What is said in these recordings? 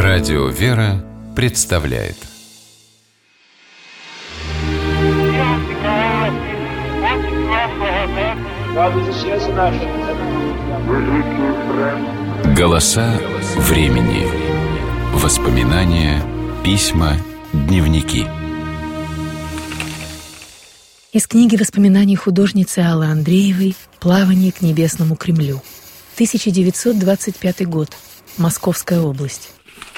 Радио «Вера» представляет «Голоса времени». Воспоминания, письма, дневники. Из книги воспоминаний художницы Аллы Андреевой «Плавание к небесному Кремлю». 1925 год. Московская область.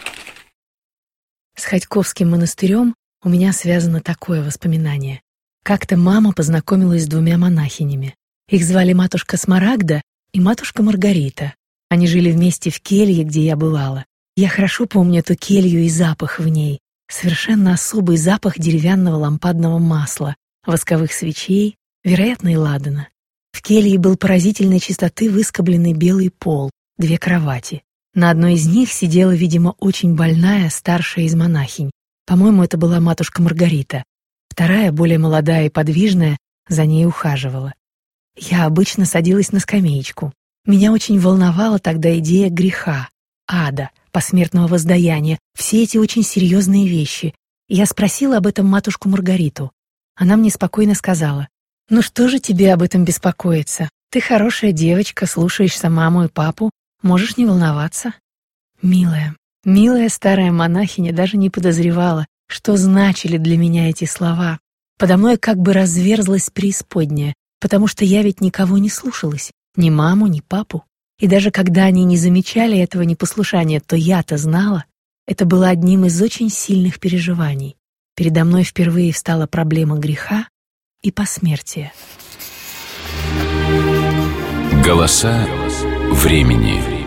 С Ходьковским монастырем у меня связано такое воспоминание. Как-то мама познакомилась с двумя монахинями. Их звали матушка Смарагда и матушка Маргарита. Они жили вместе в келье, где я бывала. Я хорошо помню эту келью и запах в ней. Совершенно особый запах деревянного лампадного масла, восковых свечей, вероятно, и ладана. В келье был поразительной чистоты выскобленный белый пол, 2 кровати. На одной из них сидела, видимо, очень больная старшая из монахинь. По-моему, это была матушка Маргарита. Вторая, более молодая и подвижная, за ней ухаживала. Я обычно садилась на скамеечку. Меня очень волновала тогда идея греха, ада, посмертного воздаяния, все эти очень серьезные вещи. Я спросила об этом матушку Маргариту. Она мне спокойно сказала: «Ну что же тебе об этом беспокоиться? Ты хорошая девочка, слушаешься маму и папу, можешь не волноваться». Милая старая монахиня даже не подозревала, что значили для меня эти слова. Подо мной как бы разверзлась преисподняя, потому что я ведь никого не слушалась, ни маму, ни папу. И даже когда они не замечали этого непослушания, то я-то знала. Это было одним из очень сильных переживаний. Передо мной впервые встала проблема греха и посмертия. Голоса времени.